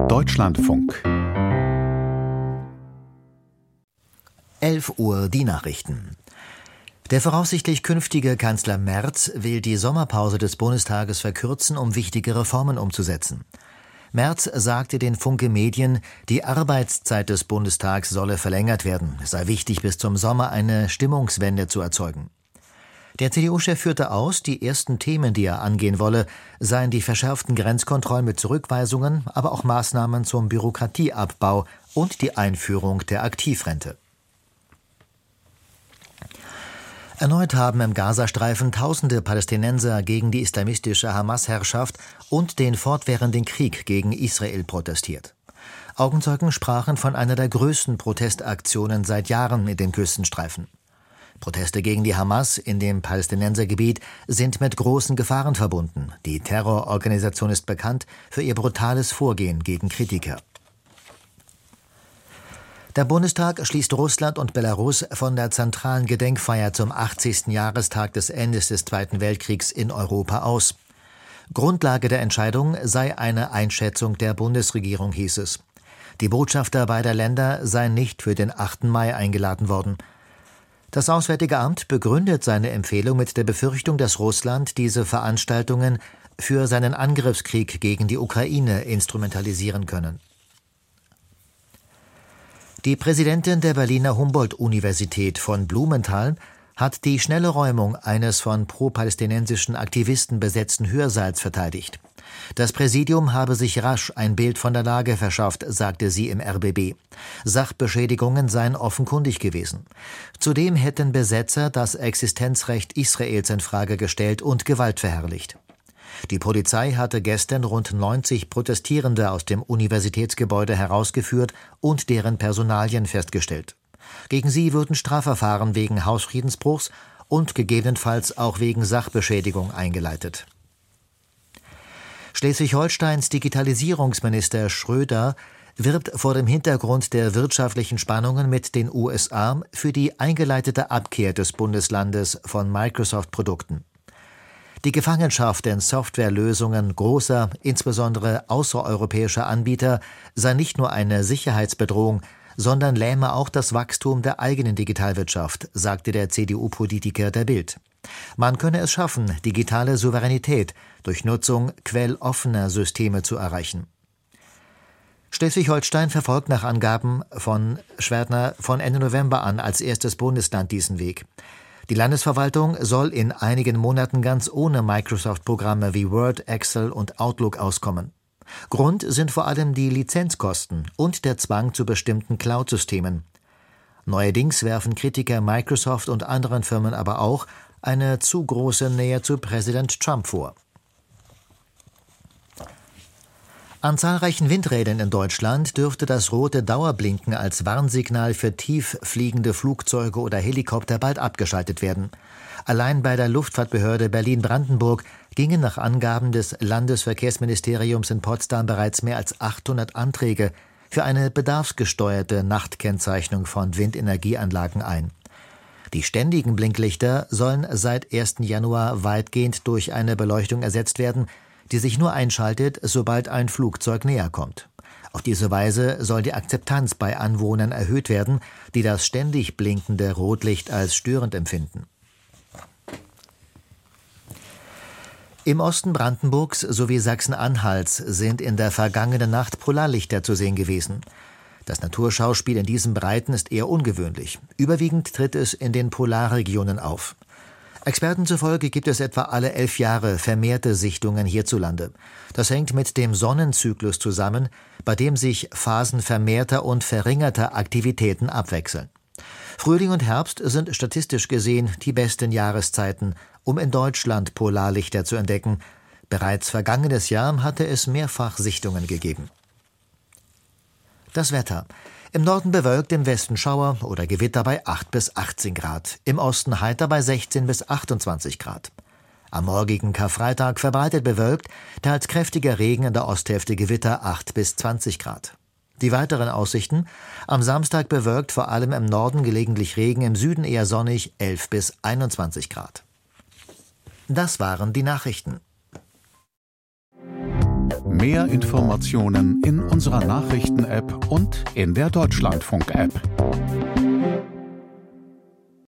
Deutschlandfunk. 11 Uhr die Nachrichten. Der voraussichtlich künftige Kanzler Merz will die Sommerpause des Bundestages verkürzen, um wichtige Reformen umzusetzen. Merz sagte den Funke Medien, die Arbeitszeit des Bundestags solle verlängert werden. Es sei wichtig, bis zum Sommer eine Stimmungswende zu erzeugen. Der CDU-Chef führte aus, die ersten Themen, die er angehen wolle, seien die verschärften Grenzkontrollen mit Zurückweisungen, aber auch Maßnahmen zum Bürokratieabbau und die Einführung der Aktivrente. Erneut haben im Gazastreifen tausende Palästinenser gegen die islamistische Hamas-Herrschaft und den fortwährenden Krieg gegen Israel protestiert. Augenzeugen sprachen von einer der größten Protestaktionen seit Jahren in den Küstenstreifen. Proteste gegen die Hamas in dem Palästinensergebiet sind mit großen Gefahren verbunden. Die Terrororganisation ist bekannt für ihr brutales Vorgehen gegen Kritiker. Der Bundestag schließt Russland und Belarus von der zentralen Gedenkfeier zum 80. Jahrestag des Endes des Zweiten Weltkriegs in Europa aus. Grundlage der Entscheidung sei eine Einschätzung der Bundesregierung, hieß es. Die Botschafter beider Länder seien nicht für den 8. Mai eingeladen worden. Das Auswärtige Amt begründet seine Empfehlung mit der Befürchtung, dass Russland diese Veranstaltungen für seinen Angriffskrieg gegen die Ukraine instrumentalisieren können. Die Präsidentin der Berliner Humboldt-Universität von Blumenthal hat die schnelle Räumung eines von pro-palästinensischen Aktivisten besetzten Hörsaals verteidigt. Das Präsidium habe sich rasch ein Bild von der Lage verschafft, sagte sie im RBB. Sachbeschädigungen seien offenkundig gewesen. Zudem hätten Besetzer das Existenzrecht Israels in Frage gestellt und Gewalt verherrlicht. Die Polizei hatte gestern rund 90 Protestierende aus dem Universitätsgebäude herausgeführt und deren Personalien festgestellt. Gegen sie würden Strafverfahren wegen Hausfriedensbruchs und gegebenenfalls auch wegen Sachbeschädigung eingeleitet. Schleswig-Holsteins Digitalisierungsminister Schröder wirbt vor dem Hintergrund der wirtschaftlichen Spannungen mit den USA für die eingeleitete Abkehr des Bundeslandes von Microsoft-Produkten. Die Gefangenschaft in Softwarelösungen großer, insbesondere außereuropäischer Anbieter sei nicht nur eine Sicherheitsbedrohung, sondern lähme auch das Wachstum der eigenen Digitalwirtschaft, sagte der CDU-Politiker der Bild. Man könne es schaffen, digitale Souveränität durch Nutzung quelloffener Systeme zu erreichen. Schleswig-Holstein verfolgt nach Angaben von Schwertner von Ende November an als erstes Bundesland diesen Weg. Die Landesverwaltung soll in einigen Monaten ganz ohne Microsoft-Programme wie Word, Excel und Outlook auskommen. Grund sind vor allem die Lizenzkosten und der Zwang zu bestimmten Cloud-Systemen. Neuerdings werfen Kritiker Microsoft und anderen Firmen aber auch eine zu große Nähe zu Präsident Trump vor. An zahlreichen Windrädern in Deutschland dürfte das rote Dauerblinken als Warnsignal für tief fliegende Flugzeuge oder Helikopter bald abgeschaltet werden. Allein bei der Luftfahrtbehörde Berlin-Brandenburg gingen nach Angaben des Landesverkehrsministeriums in Potsdam bereits mehr als 800 Anträge für eine bedarfsgesteuerte Nachtkennzeichnung von Windenergieanlagen ein. Die ständigen Blinklichter sollen seit 1. Januar weitgehend durch eine Beleuchtung ersetzt werden, die sich nur einschaltet, sobald ein Flugzeug näher kommt. Auf diese Weise soll die Akzeptanz bei Anwohnern erhöht werden, die das ständig blinkende Rotlicht als störend empfinden. Im Osten Brandenburgs sowie Sachsen-Anhalts sind in der vergangenen Nacht Polarlichter zu sehen gewesen. Das Naturschauspiel in diesen Breiten ist eher ungewöhnlich. Überwiegend tritt es in den Polarregionen auf. Experten zufolge gibt es etwa alle 11 Jahre vermehrte Sichtungen hierzulande. Das hängt mit dem Sonnenzyklus zusammen, bei dem sich Phasen vermehrter und verringerter Aktivitäten abwechseln. Frühling und Herbst sind statistisch gesehen die besten Jahreszeiten, um in Deutschland Polarlichter zu entdecken. Bereits vergangenes Jahr hatte es mehrfach Sichtungen gegeben. Das Wetter. Im Norden bewölkt, im Westen Schauer oder Gewitter bei 8 bis 18 Grad. Im Osten heiter bei 16 bis 28 Grad. Am morgigen Karfreitag verbreitet bewölkt, teils kräftiger Regen in der Osthälfte, Gewitter 8 bis 20 Grad. Die weiteren Aussichten: am Samstag bewölkt, vor allem im Norden gelegentlich Regen, im Süden eher sonnig, 11 bis 21 Grad. Das waren die Nachrichten. Mehr Informationen in unserer Nachrichten-App und in der Deutschlandfunk-App.